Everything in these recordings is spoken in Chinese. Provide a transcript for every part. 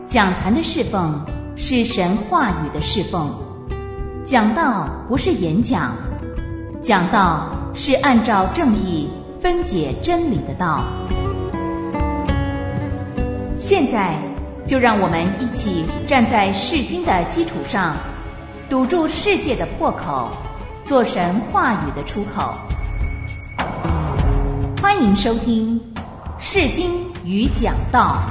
讲坛的侍奉是神话语的侍奉，讲道不是演讲，讲道是按照正义分解真理的道。现在就让我们一起站在释经的基础上，堵住世界的破口，做神话语的出口。欢迎收听释经与讲道。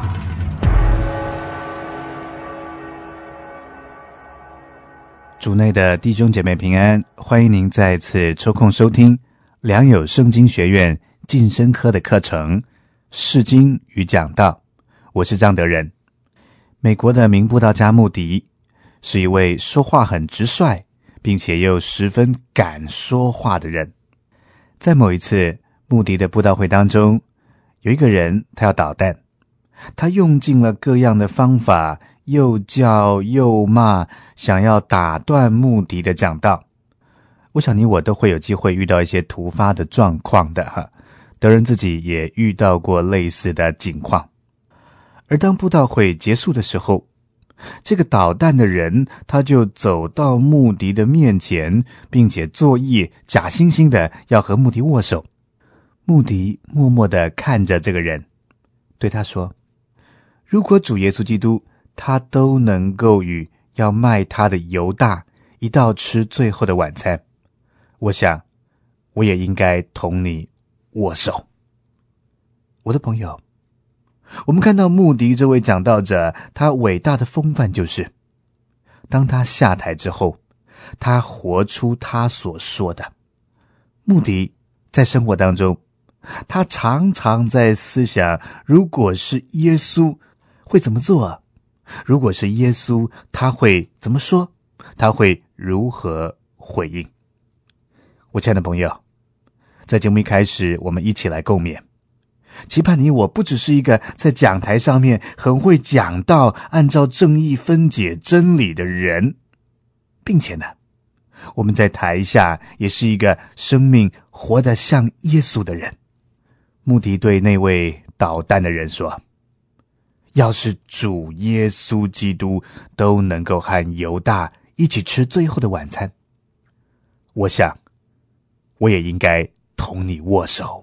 主内的弟兄姐妹平安，欢迎您再次抽空收听良友圣经学院晋升科的课程释经与讲道。我是张德仁。美国的名布道家穆迪是一位说话很直率并且又十分敢说话的人。在某一次穆迪的布道会当中，有一个人他要捣蛋，他用尽了各样的方法，又叫又骂，想要打断穆迪的讲道。我想你我都会有机会遇到一些突发的状况的哈，德仁自己也遇到过类似的境况。而当布道会结束的时候，这个捣蛋的人他就走到穆迪的面前，并且作意假惺惺的要和穆迪握手。穆迪默默地看着这个人，对他说，如果主耶稣基督他都能够与要卖他的犹大一道吃最后的晚餐，我想我也应该同你握手。我的朋友，我们看到穆迪这位讲道者，他伟大的风范就是当他下台之后，他活出他所说的。穆迪在生活当中，他常常在思想，如果是耶稣会怎么做？如果是耶稣，他会怎么说？他会如何回应？我亲爱的朋友，在节目一开始，我们一起来共勉，期盼你我不只是一个在讲台上面很会讲道，按照正义分解真理的人，并且呢，我们在台下也是一个生命活得像耶稣的人。穆迪对那位捣蛋的人说，要是主耶稣基督都能够和犹大一起吃最后的晚餐，我想我也应该同你握手。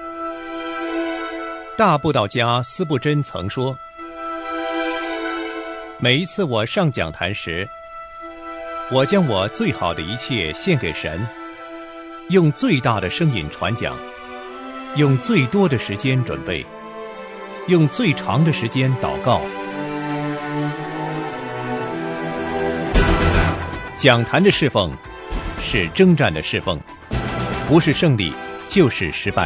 大布道家司布真曾说，每一次我上讲坛时，我将我最好的一切献给神，用最大的声音传讲，用最多的时间准备，用最长的时间祷告。讲坛的侍奉是征战的侍奉，不是胜利就是失败。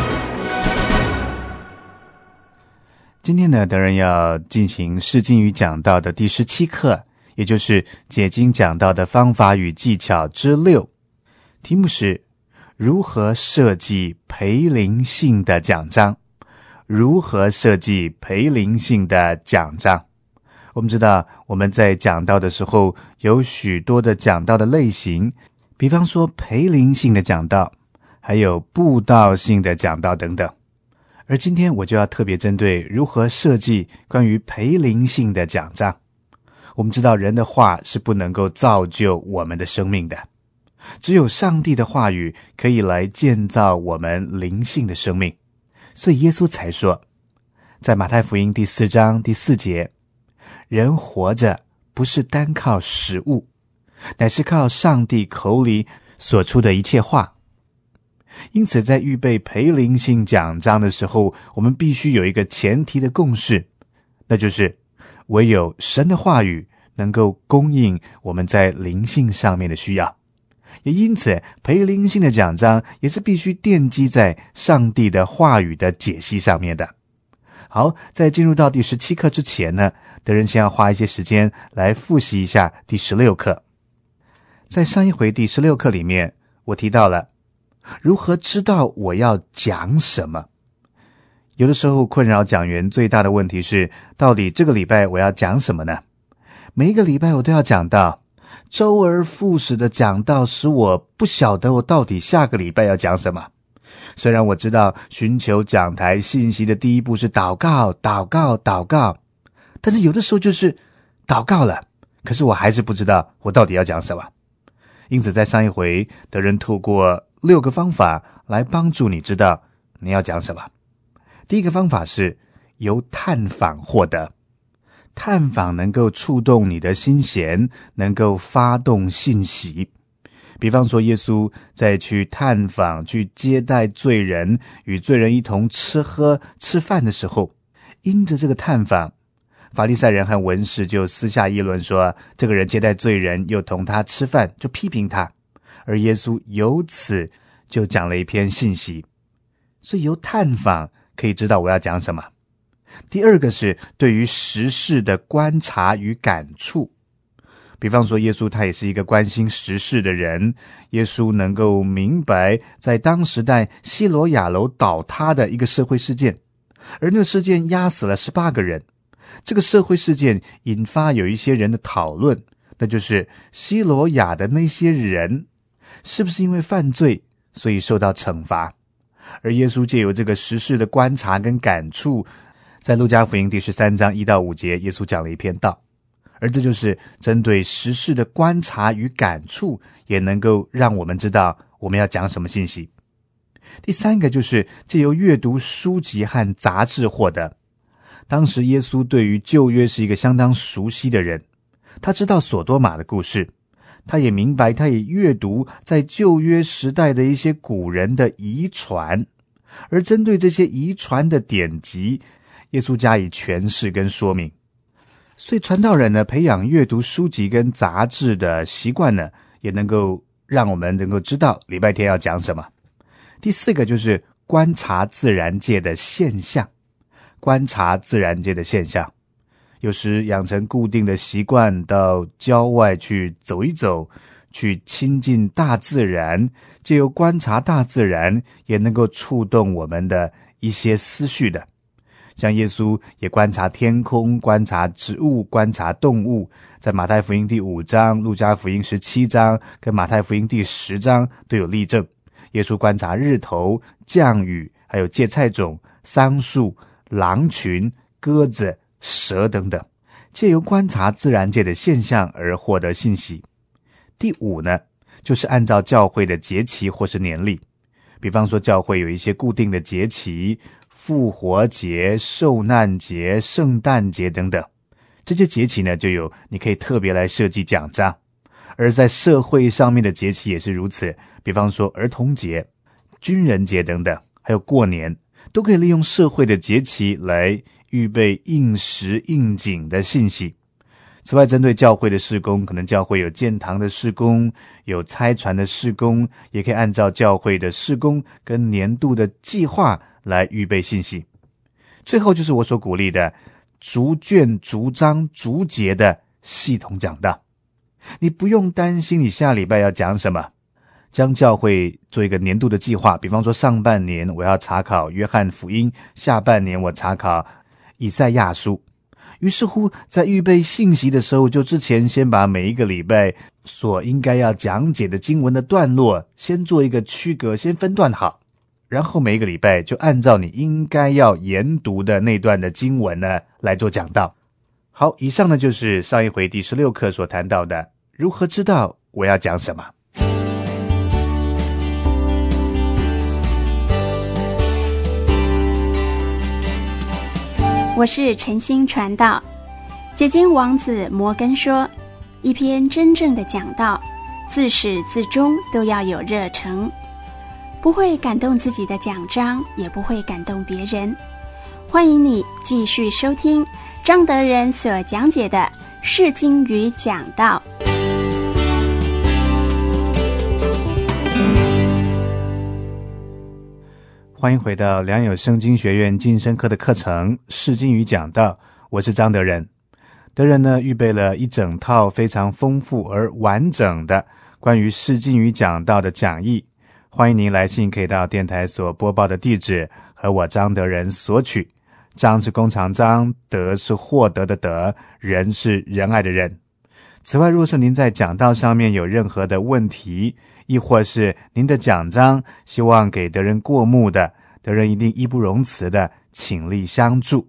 今天呢，德仁要进行释经与讲道的第17课，也就是解经讲道的方法与技巧之6，题目是如何设计培灵性的讲章。如何设计培灵性的讲章？我们知道我们在讲道的时候有许多的讲道的类型，比方说培灵性的讲道，还有布道性的讲道等等。而今天我就要特别针对如何设计关于培灵性的讲章。我们知道人的话是不能够造就我们的生命的，只有上帝的话语可以来建造我们灵性的生命。所以耶稣才说，在马太福音第4章第4节，人活着不是单靠食物，乃是靠上帝口里所出的一切话。因此在预备培灵性讲章的时候，我们必须有一个前提的共识，那就是唯有神的话语能够供应我们在灵性上面的需要。也因此培灵性的讲章也是必须奠基在上帝的话语的解析上面的。好，在进入到第17课之前呢，德仁先要花一些时间来复习一下第16课。在上一回第16课里面，我提到了如何知道我要讲什么。有的时候困扰讲员最大的问题是，到底这个礼拜我要讲什么呢？每一个礼拜我都要讲到，周而复始的讲道使我不晓得我到底下个礼拜要讲什么。虽然我知道寻求讲台信息的第一步是祷告， 但是有的时候就是祷告了，可是我还是不知道我到底要讲什么。因此在上一回，德仁透过6个方法来帮助你知道你要讲什么。第一个方法是由探访获得，探访能够触动你的心弦，能够发动信息。比方说耶稣在去探访去接待罪人，与罪人一同吃饭的时候，因着这个探访，法利赛人和文士就私下议论说，这个人接待罪人又同他吃饭，就批评他。而耶稣由此就讲了一篇信息。所以由探访可以知道我要讲什么。第二个是对于时事的观察与感触。比方说耶稣他也是一个关心时事的人，耶稣能够明白在当时代西罗亚楼倒塌的一个社会事件，而那个事件压死了18个人。这个社会事件引发有一些人的讨论，那就是西罗亚的那些人是不是因为犯罪所以受到惩罚。而耶稣借由这个时事的观察跟感触，在路加福音第13章1到5节，耶稣讲了一篇道。而这就是针对时事的观察与感触，也能够让我们知道我们要讲什么信息。第三个就是借由阅读书籍和杂志获得。当时耶稣对于旧约是一个相当熟悉的人，他知道所多玛的故事，他也明白，他也阅读在旧约时代的一些古人的遗传，而针对这些遗传的典籍，耶稣加以诠释跟说明。所以传道人呢，培养阅读书籍跟杂志的习惯呢，也能够让我们能够知道礼拜天要讲什么。第四个就是观察自然界的现象。观察自然界的现象，有时养成固定的习惯，到郊外去走一走，去亲近大自然，借由观察大自然，也能够触动我们的一些思绪的。像耶稣也观察天空，观察植物，观察动物，在马太福音第5章、路加福音17章跟马太福音第10章都有例证。耶稣观察日头、降雨，还有芥菜种、桑树、狼群、鸽子、蛇等等，借由观察自然界的现象而获得信息。第5呢，就是按照教会的节期或是年历。比方说教会有一些固定的节期，复活节、受难节、圣诞节等等，这些节期呢，就有你可以特别来设计讲章。而在社会上面的节期也是如此，比方说儿童节、军人节等等，还有过年，都可以利用社会的节期来预备应时应景的信息。此外，针对教会的事工，可能教会有建堂的事工，有拆船的事工，也可以按照教会的事工跟年度的计划来预备信息。最后就是我所鼓励的逐卷逐章逐节的系统讲道。你不用担心你下礼拜要讲什么，将教会做一个年度的计划。比方说上半年我要查考约翰福音，下半年我查考以赛亚书。于是乎在预备信息的时候，就之前先把每一个礼拜所应该要讲解的经文的段落先做一个区隔，先分段好，然后每一个礼拜就按照你应该要研读的那段的经文呢来做讲道。好，以上呢就是上一回第16课所谈到的如何知道我要讲什么。 我是晨星传道。解经王子摩根说，一篇真正的讲道，自始至终都要有热诚，不会感动自己的讲章，也不会感动别人。欢迎你继续收听张德仁所讲解的释经与讲道。 欢迎回到良友圣经学院晋升课的课程释经与讲道，我是张德仁。德仁呢预备了一整套非常丰富而完整的关于释经与讲道的讲义，欢迎您来信可以到电台所播报的地址和我张德仁索取。章是弓长张，德是获得的德，仁是仁爱的仁。此外，若是您在讲道上面有任何的问题，亦或是您的讲章希望给德仁过目的，德仁一定义不容辞的倾力相助。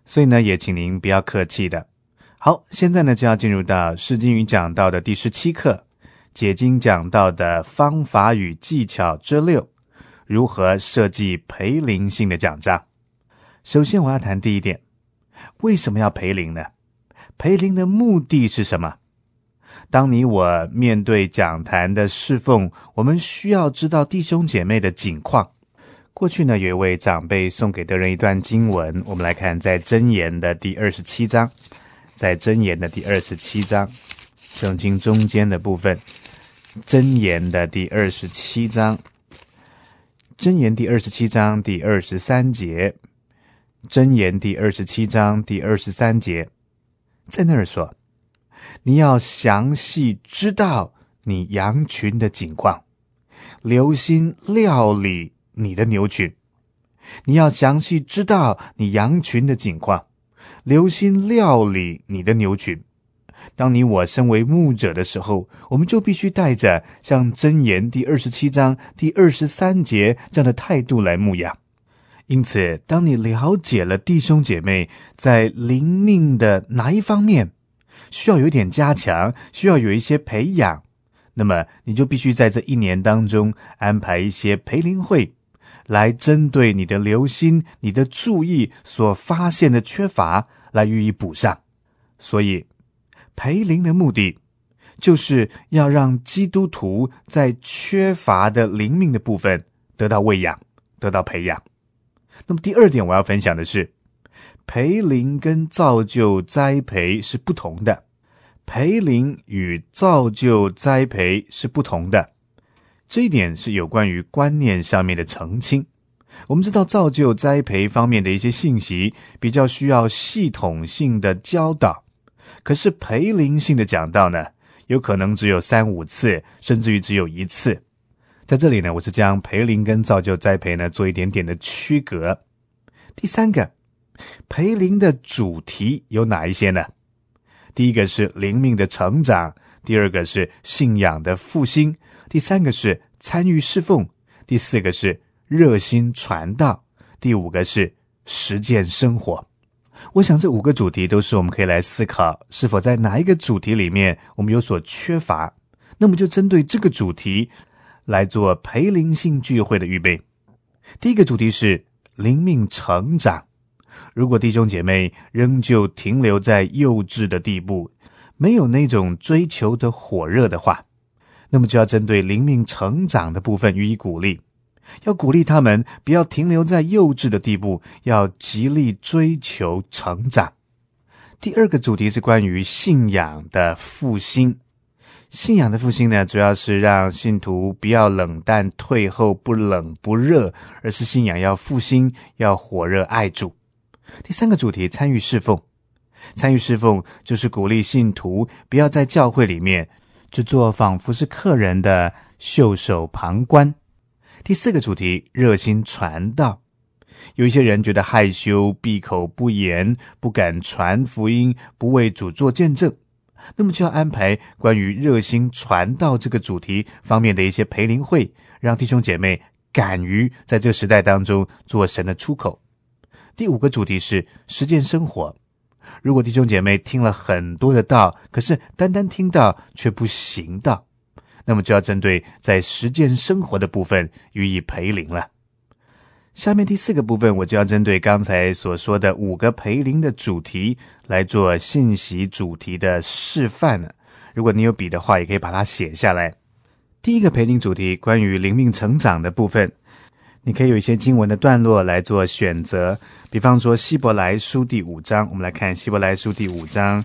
所以呢，也请您不要客气的。好，现在呢就要进入到诗经与讲道的第17课，解经讲道的方法与技巧之6，如何设计培灵性的讲章。首先我要谈第一点，为什么要培灵呢？培灵的目的是什么？当你我面对讲坛的侍奉，我们需要知道弟兄姐妹的景况。过去呢，有一位长辈送给德人一段经文，我们来看在箴言的第27章，在箴言的第27章，圣经中间的部分，箴言的第27章，箴言第27章第23节，箴言第27章第23节，在那儿说，你要详细知道你羊群的景况，留心料理你的牛群。你要详细知道你羊群的景况，留心料理你的牛群。当你我身为牧者的时候，我们就必须带着像箴言第27章第23节这样的态度来牧养。因此，当你了解了弟兄姐妹在灵命的哪一方面需要有一点加强，需要有一些培养，那么你就必须在这1年当中安排一些培灵会，来针对你的留心、你的注意所发现的缺乏来予以补上。所以培灵的目的就是要让基督徒在缺乏的灵命的部分得到喂养，得到培养。那么第二点我要分享的是，培灵跟造就栽培是不同的。培灵与造就栽培是不同的，这一点是有关于观念上面的澄清。我们知道造就栽培方面的一些信息比较需要系统性的教导，可是培灵性的讲道呢，有可能只有3-5次，甚至于只有1次。在这里呢，我是将培灵跟造就栽培呢做一点点的区隔。第三个，培灵的主题有哪一些呢？第一个是灵命的成长，第二个是信仰的复兴，第三个是参与侍奉，第四个是热心传道，第5个是实践生活。我想这5个主题都是我们可以来思考，是否在哪一个主题里面我们有所缺乏，那么就针对这个主题来做培灵性聚会的预备。第一个主题是灵命成长。如果弟兄姐妹仍旧停留在幼稚的地步，没有那种追求的火热的话，那么就要针对灵命成长的部分予以鼓励，要鼓励他们不要停留在幼稚的地步，要极力追求成长。第二个主题是关于信仰的复兴。信仰的复兴呢，主要是让信徒不要冷淡退后，不冷不热，而是信仰要复兴，要火热爱主。第三个主题，参与侍奉。参与侍奉就是鼓励信徒不要在教会里面只做仿佛是客人的袖手旁观。第四个主题，热心传道。有一些人觉得害羞，闭口不言，不敢传福音，不为主做见证，那么就要安排关于热心传道这个主题方面的一些培灵会，让弟兄姐妹敢于在这个时代当中做神的出口。第5个主题是实践生活。如果弟兄姐妹听了很多的道，可是单单听到却不行道，那么就要针对在实践生活的部分予以培灵了。下面第4个部分，我就要针对刚才所说的5个培灵的主题来做信息主题的示范了。如果你有笔的话，也可以把它写下来。第一个培灵主题，关于灵命成长的部分，你可以有一些经文的段落来做选择，比方说希伯来书第5章，我们来看希伯来书第5章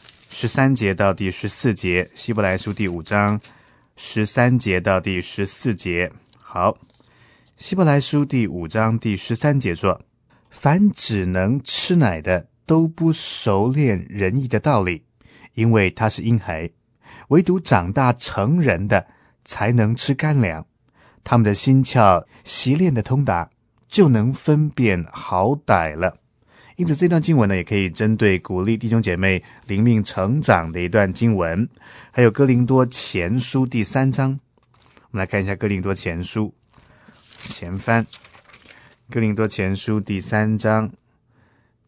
13节到第14节，希伯来书第5章13节到第14节。好，希伯来书第5章第13节说，凡只能吃奶的都不熟练仁义的道理，因为他是婴孩，唯独长大成人的才能吃干粮，他们的心窍习练的通达，就能分辨好歹了。因此这段经文呢，也可以针对鼓励弟兄姐妹灵命成长的一段经文。还有哥林多前书第3章，我们来看一下哥林多前书，前翻哥林多前书第3章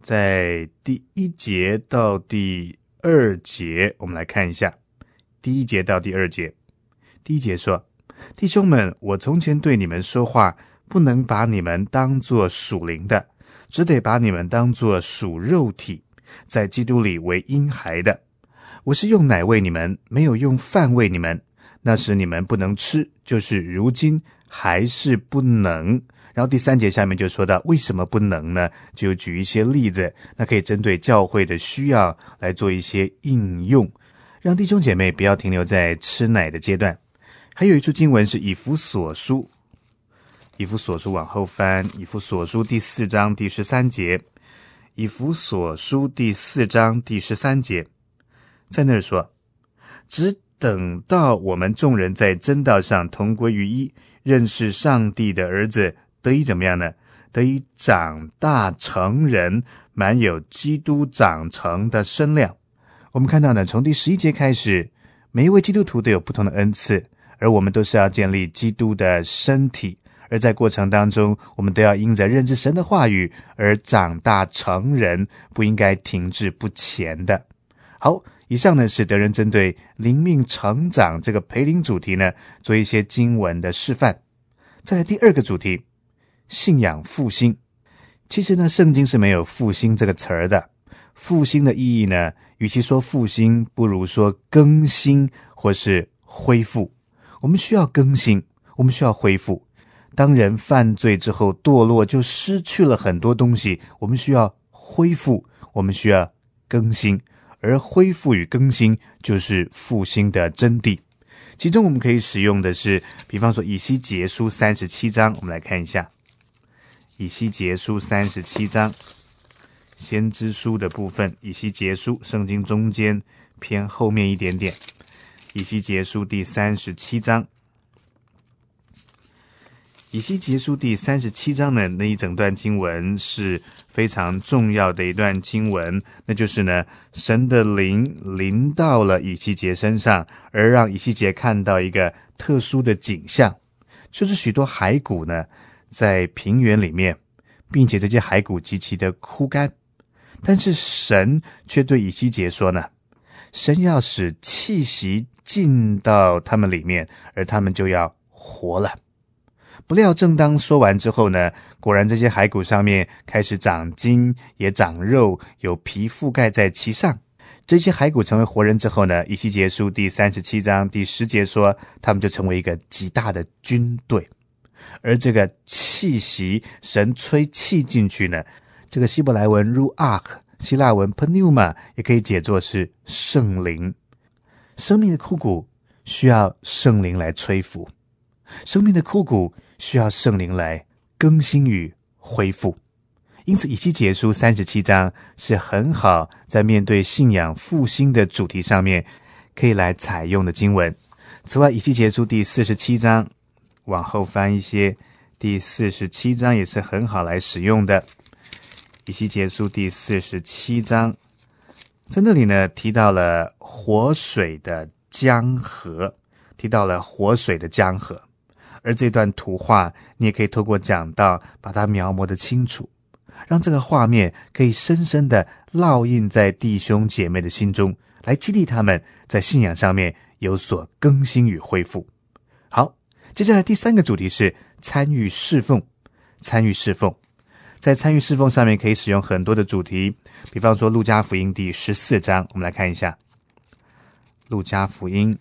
在第1节到第2节，我们来看一下第1节到第2节。第1节说，弟兄们，我从前对你们说话，不能把你们当作属灵的，只得把你们当作属肉体，在基督里为婴孩的。我是用奶喂你们，没有用饭喂你们。那时你们不能吃，就是如今还是不能。然后第3节下面就说到为什么不能呢？就举一些例子，那可以针对教会的需要来做一些应用，让弟兄姐妹不要停留在吃奶的阶段。还有一处经文是以弗所书，以弗所书往后翻，以弗所书第4章第13节，以弗所书第4章第13节，在那儿说，只等到我们众人在真道上同归于一，认识上帝的儿子，得以怎么样呢？得以长大成人，满有基督长成的身量。我们看到呢，从第11节开始，每一位基督徒都有不同的恩赐，而我们都是要建立基督的身体，而在过程当中，我们都要因着认知神的话语而长大成人，不应该停滞不前的。好，以上呢是德仁针对灵命成长这个培灵主题呢做一些经文的示范。再来第2个主题，信仰复兴。其实呢，圣经是没有复兴这个词儿的。复兴的意义呢，与其说复兴，不如说更新或是恢复。我们需要更新，我们需要恢复。当人犯罪之后堕落，就失去了很多东西，我们需要恢复，我们需要更新。而恢复与更新就是复兴的真谛。其中我们可以使用的是，比方说以西结书37章，我们来看一下以西结书37章先知书的部分。以西结书圣经中间偏后面一点点，以西结书第37章。以西结书第37章呢，那一整段经文是非常重要的一段经文，那就是呢，神的灵临到了以西结身上，而让以西结看到一个特殊的景象，就是许多骸骨呢在平原里面，并且这些骸骨极其的枯干。但是神却对以西结说呢，神要使气息进到他们里面，而他们就要活了。不料正当说完之后呢，果然这些骸骨上面开始长筋，也长肉，有皮覆盖在其上。这些骸骨成为活人之后呢，以西结书第37章第10节说，他们就成为一个极大的军队。而这个气息，神吹气进去呢，这个希伯来文 ruach， 希腊文 pneuma， 也可以解作是圣灵。生命的枯骨需要圣灵来吹拂，生命的枯骨需要圣灵来更新与恢复。因此以西结书37章是很好在面对信仰复兴的主题上面可以来采用的经文。此外，以西结书第47章往后翻一些，第47章也是很好来使用的。以西结书第47章在那里呢，提到了活水的江河，提到了活水的江河。而这段图画你也可以透过讲道把它描摹得清楚，让这个画面可以深深地烙印在弟兄姐妹的心中，来激励他们在信仰上面有所更新与恢复。好，接下来第3个主题是参与侍奉。参与侍奉，在参与侍奉上面可以使用很多的主题，比方说路加福音第14章，我们来看一下路加福音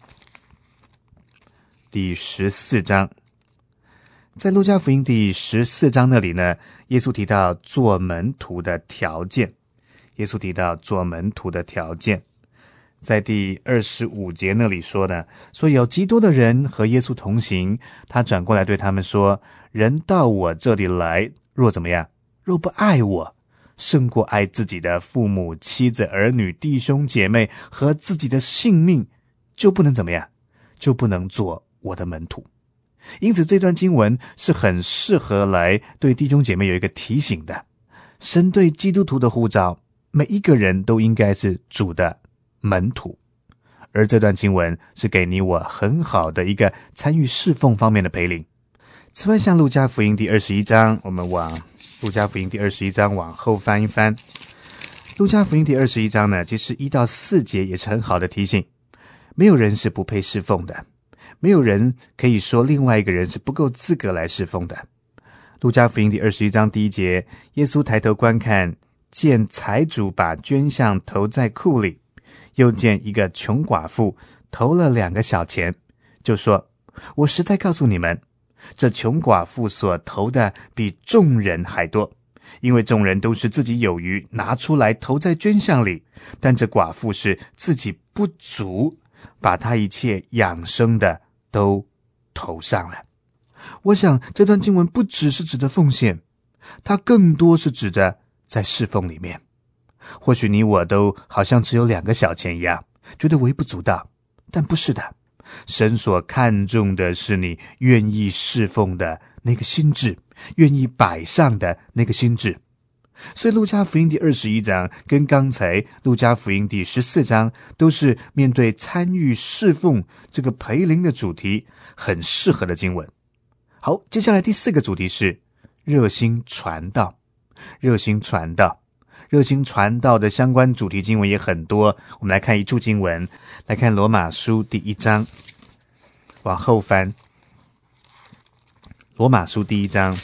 第14章。在路加福音第14章那里呢，耶稣提到做门徒的条件。耶稣提到做门徒的条件，在第25节那里说呢，说有极多的人和耶稣同行，他转过来对他们说，人到我这里来，若怎么样？若不爱我，胜过爱自己的父母、妻子、儿女、弟兄姐妹和自己的性命，就不能怎么样？就不能做我的门徒。因此这段经文是很适合来对弟兄姐妹有一个提醒的。神对基督徒的呼召，每一个人都应该是主的门徒，而这段经文是给你我很好的一个参与侍奉方面的培灵。此外，像路加福音第21章，我们往路加福音第21章往后翻一翻， 路加福音第21章呢，其实1到4节也是很好的提醒，没有人是不配侍奉的，没有人可以说另外一个人是不够资格来侍奉的。路加福音第21章第1节，耶稣抬头观看，见财主把捐项投在库里，又见一个穷寡妇投了2个小钱，就说：我实在告诉你们，这穷寡妇所投的比众人还多，因为众人都是自己有余，拿出来投在捐项里，但这寡妇是自己不足，把她一切养生的都投上了。我想这段经文不只是指的奉献，它更多是指的在侍奉里面。或许你我都好像只有2个小钱一样，觉得微不足道，但不是的，神所看重的是你愿意侍奉的那个心志，愿意摆上的那个心志。所以路加福音第21章跟刚才路加福音第14章都是面对参与侍奉这个培灵的主题很适合的经文。好，接下来第4个主题是热心传道。热心传道，热心传道的相关主题经文也很多，我们来看一处经文，来看罗马书第1章，往后翻，罗马书第1章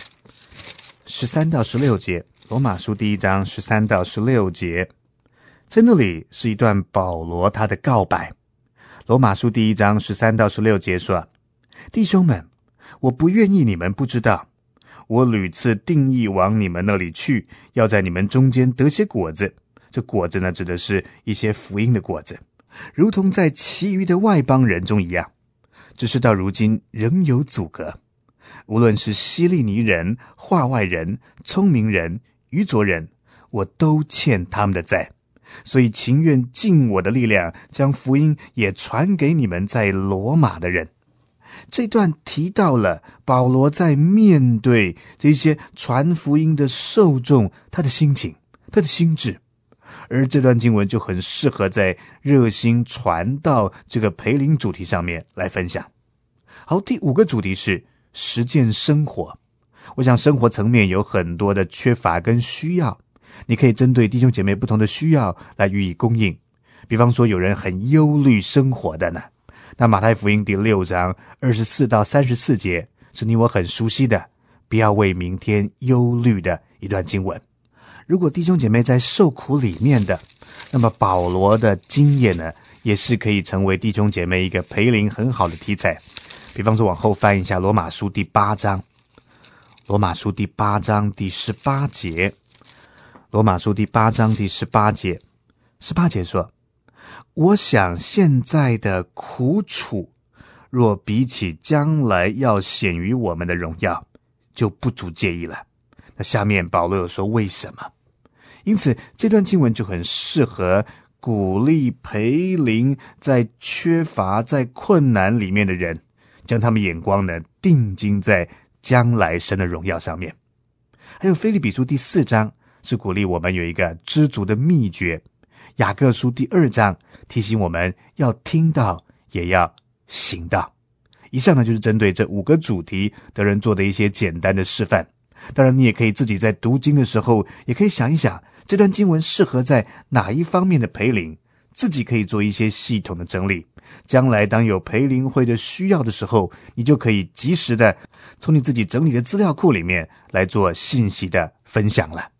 13到16节，罗马书第1章13到16节，在那里是一段保罗他的告白。罗马书第1章13到16节说：弟兄们，我不愿意你们不知道，我屡次定义往你们那里去，要在你们中间得些果子。这果子呢，指的是一些福音的果子，如同在其余的外邦人中一样。只是到如今仍有阻隔，无论是希利尼人、化外人、聪明人、愚拙人，我都欠他们的债，所以情愿尽我的力量，将福音也传给你们在罗马的人。这段提到了保罗在面对这些传福音的受众，他的心情，他的心志，而这段经文就很适合在热心传道这个培灵主题上面来分享。好，第5个主题是实践生活。我想生活层面有很多的缺乏跟需要，你可以针对弟兄姐妹不同的需要来予以供应。比方说有人很忧虑生活的呢，那马太福音第6章24到34节是你我很熟悉的，不要为明天忧虑的一段经文。如果弟兄姐妹在受苦里面的，那么保罗的经验呢，也是可以成为弟兄姐妹一个培灵很好的题材。比方说往后翻一下罗马书第8章，罗马书第8章第18节，罗马书第8章第18节，18节说：我想现在的苦楚，若比起将来要显于我们的荣耀，就不足介意了。那下面保罗有说为什么？因此这段经文就很适合鼓励培灵在缺乏、在困难里面的人，将他们眼光呢定睛在将来神的荣耀上面。还有腓立比书第4章是鼓励我们有一个知足的秘诀。雅各书第2章提醒我们要听到也要行道。以上呢就是针对这5个主题的人做的一些简单的示范。当然你也可以自己在读经的时候也可以想一想这段经文适合在哪一方面的培灵，自己可以做一些系统的整理。将来当有培灵会的需要的时候，你就可以及时的从你自己整理的资料库里面来做信息的分享了。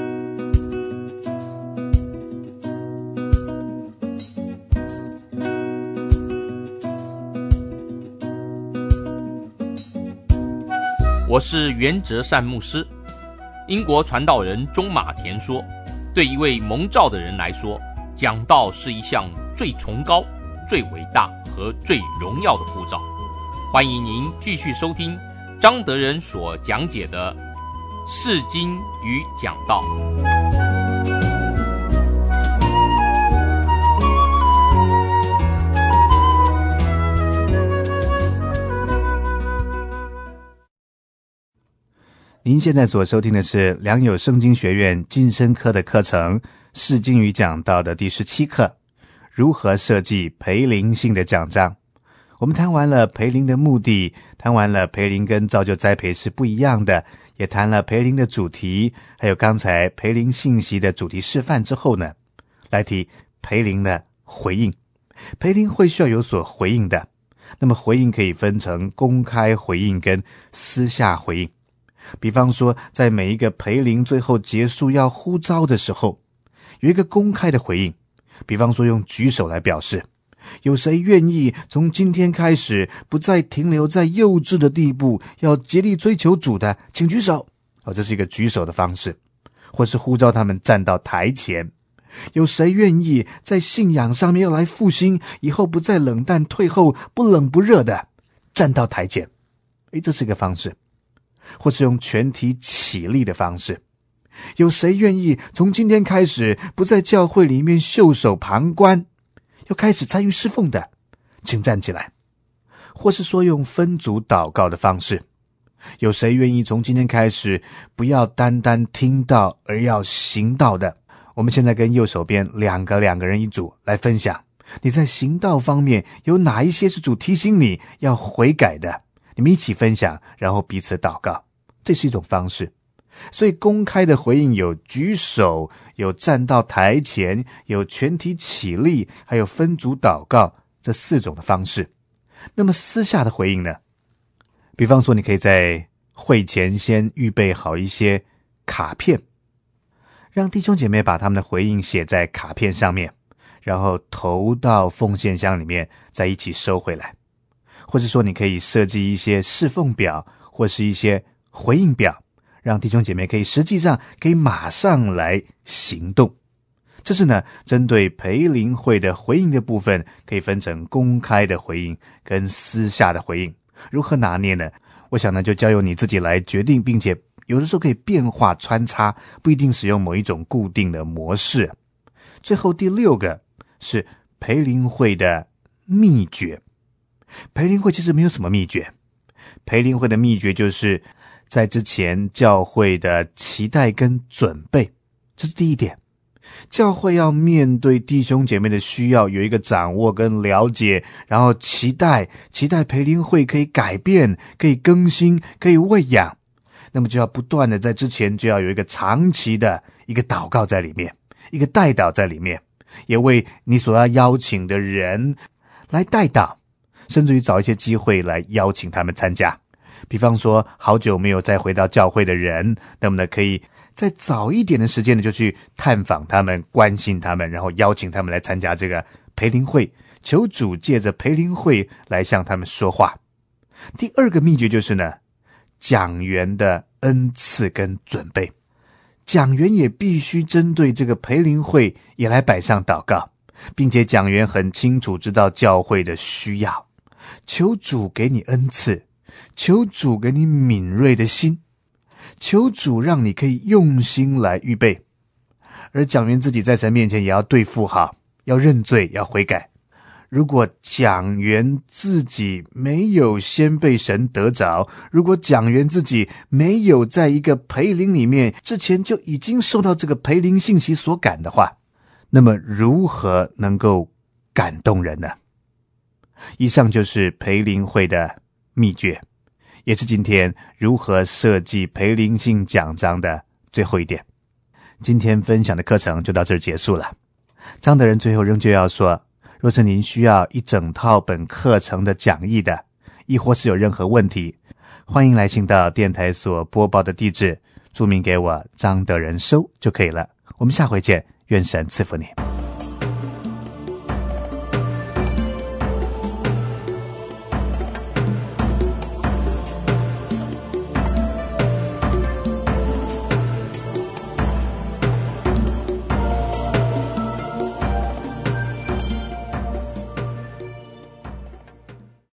我是袁哲善牧师。英国传道人中马田说，对一位蒙召的人来说，讲道是一项最崇高、最伟大和最荣耀的呼召。欢迎您继续收听张德仁所讲解的释经与讲道。 您现在所收听的是良友圣经学院晋升科的课程释经与讲道的第17课，如何设计培灵性的讲章。 我们谈完了培灵的目的，谈完了培灵跟造就栽培是不一样的，也谈了培灵的主题，还有刚才培灵信息的主题示范之后呢，来提培灵的回应。培灵会需要有所回应的，那么回应可以分成公开回应跟私下回应。比方说在每一个培灵最后结束要呼召的时候，有一个公开的回应，比方说用举手来表示，有谁愿意从今天开始不再停留在幼稚的地步，要竭力追求主的，请举手。这是一个举手的方式，或是呼召他们站到台前。有谁愿意在信仰上面要来复兴，以后不再冷淡退后，不冷不热的，站到台前。这是一个方式。或是用全体起立的方式，有谁愿意从今天开始不在教会里面袖手旁观，要开始参与侍奉的，请站起来。或是说用分组祷告的方式，有谁愿意从今天开始不要单单听到而要行道的。我们现在跟右手边两个人一组来分享，你在行道方面有哪一些是主提醒你要悔改的，你们一起分享，然后彼此祷告，这是一种方式。所以公开的回应有举手，有站到台前，有全体起立，还有分组祷告，这4种的方式。那么私下的回应呢？比方说你可以在会前先预备好一些卡片，让弟兄姐妹把他们的回应写在卡片上面，然后投到奉献箱里面，再一起收回来。或者说你可以设计一些侍奉表，或是一些回应表，让弟兄姐妹可以实际上可以马上来行动。这是呢，针对培灵会的回应的部分，可以分成公开的回应跟私下的回应。如何拿捏呢？我想呢，就交由你自己来决定，并且有的时候可以变化穿插，不一定使用某一种固定的模式。最后第6个是培灵会的秘诀。培灵会其实没有什么秘诀，培灵会的秘诀就是在之前教会的期待跟准备，这是第一点。教会要面对弟兄姐妹的需要，有一个掌握跟了解，然后期待培灵会可以改变，可以更新，可以喂养，那么就要不断的在之前就要有一个长期的一个祷告在里面，一个代祷在里面，也为你所要邀请的人来代祷，甚至于找一些机会来邀请他们参加。比方说好久没有再回到教会的人，那么呢可以在早一点的时间呢就去探访他们，关心他们，然后邀请他们来参加这个培灵会，求主借着培灵会来向他们说话。第2个秘诀就是呢，讲员的恩赐跟准备。讲员也必须针对这个培灵会也来摆上祷告，并且讲员很清楚知道教会的需要，求主给你恩赐，求主给你敏锐的心，求主让你可以用心来预备。而讲员自己在神面前也要对付好，要认罪，要悔改。如果讲员自己没有先被神得着，如果讲员自己没有在一个培灵里面之前就已经受到这个培灵信息所感的话，那么如何能够感动人呢？以上就是培灵会的秘诀，也是今天如何设计培灵性讲章的最后一点。今天分享的课程就到这儿结束了。张德仁最后仍旧要说，若是您需要一整套本课程的讲义的，亦或是有任何问题，欢迎来信到电台所播报的地址，注明给我张德仁收就可以了。我们下回见，愿神赐福你。